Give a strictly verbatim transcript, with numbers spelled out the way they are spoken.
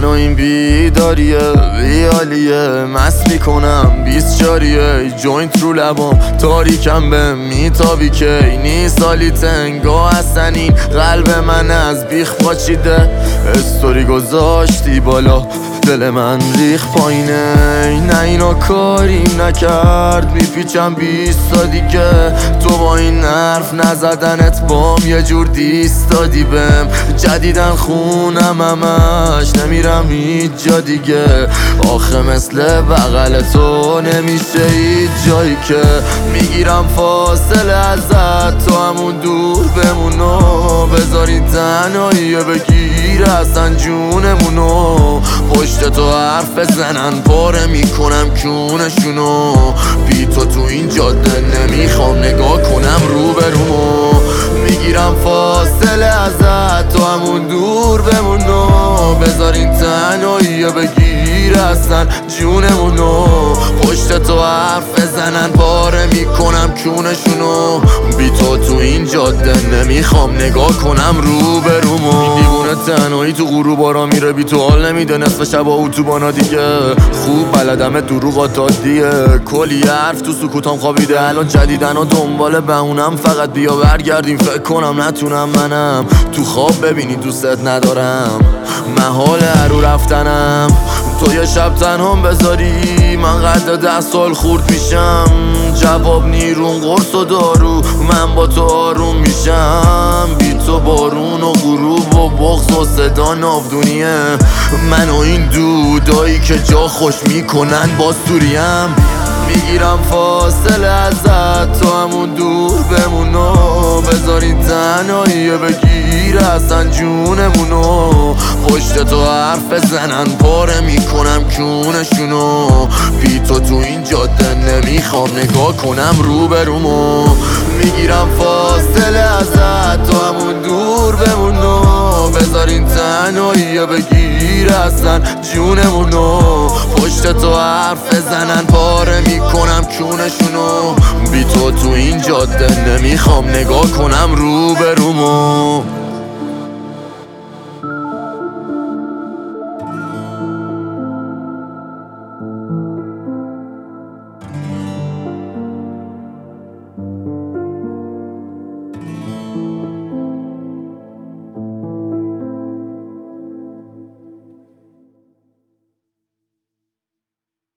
منو این بیداریه بیالیه مست میکنم بیست چاریه جوینت رو لبام تاریکم به میتابی که نیست سالی تنگا هستن این قلب من از بیخ پاچیده استوری گذاشتی بالا دل من ریخ پایینه نه اینا کاریم نکرد میپیچم بیستا دیگه تو با این حرف نزدنت بام یه جور دیست دادی بهم جدیدن خونم همش نمیرم هیچ جا دیگه آخه مثل بغل تو نمیشه هیچ جایی که میگیرم فاصله ازت تو همون دور بمونو بذاری تنهایی بگیر اصلا جونمونو پشت تو حرف بزنن پاره میکنم کونشونو بی تو تو این جاده نمیخوام نگاه کنم رو برومو میگیرم فاصله ازت تو همون دور بمونو بذارین تنهایی بگیر اصلا جونمونو پشت تو حرف بزنن پاره میکنم کونشونو بی تو تو این جاده نمیخوام نگاه کنم رو برومو دیوونه تنهایی تو غروبارا میره بی تو حال نمیده نصف شب اتوبانا دیگه خوب بلدم دروغات عادیه کلی حرف تو سکوتام خوابیده الان جدیدن و دنبال بهونم فقط بیا برگردیم فکر کنم نتونم منم تو خواب ببینی دوستت ندارم محال هرو رفتنم تو یه شب تنهام بذاری من قد ده سال خورد میشم جواب نیرون قرص و دارو من با تو آروم میشم بی تو بارون و غروب و بغض و صدا ناودونیه من و این دودایی که جا خوش میکنن باز دوریم میگیرم فاصله ازت تو همون دور بمونو بذارین تنهایی بگیر اصلا جونمونو پشت تو حرف بزنن پاره میکنم کونشونو بی تو تو این جاده نمیخوام نگاه کنم رو برومو میگیرم فاصله ازت تو همون دور بمونو بذارین تنهایی بگیر اصلا جونمونو پشت تو حرف بزنن پاره میکنم کونشونو بی تو تو این جاده نمیخوام نگاه کنم رو برومو